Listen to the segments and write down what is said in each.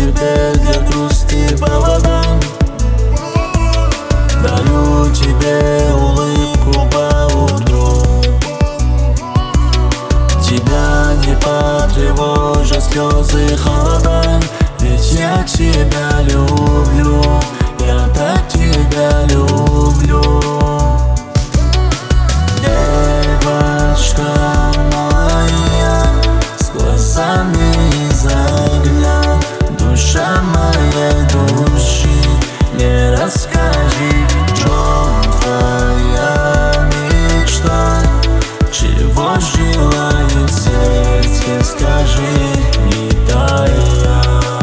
тебе для грусти поводом. Дарю тебе улыбку по утру. Тебя не потревожат слезы холодом, ведь я тебя люблю, я так тебя люблю. Девочка моя, с глазами из огня, душа моей души, не расскажи, в чем твоя мечта, чего желает сердце, скажи, не тая.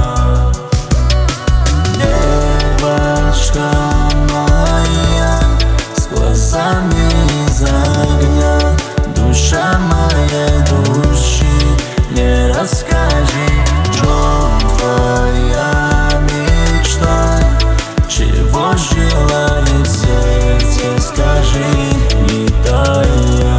Девочка моя, с глазами из огня, душа моей души, не расскажи, в чем твоя мечта, чего желает сердце, скажи, не тая.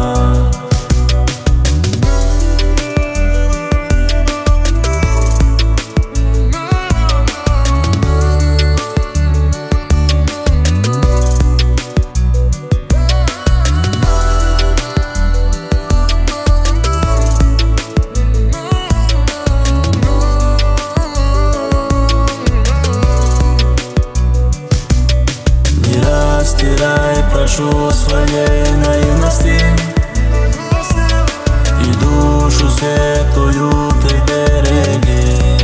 Стирай, прошу, своей наивности и душу светлую ты береги.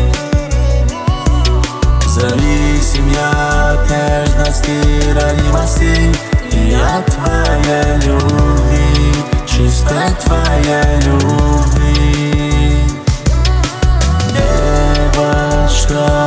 Зависим я от нежности, ранимости и от твоей любви, чистой твоей любви. Девочка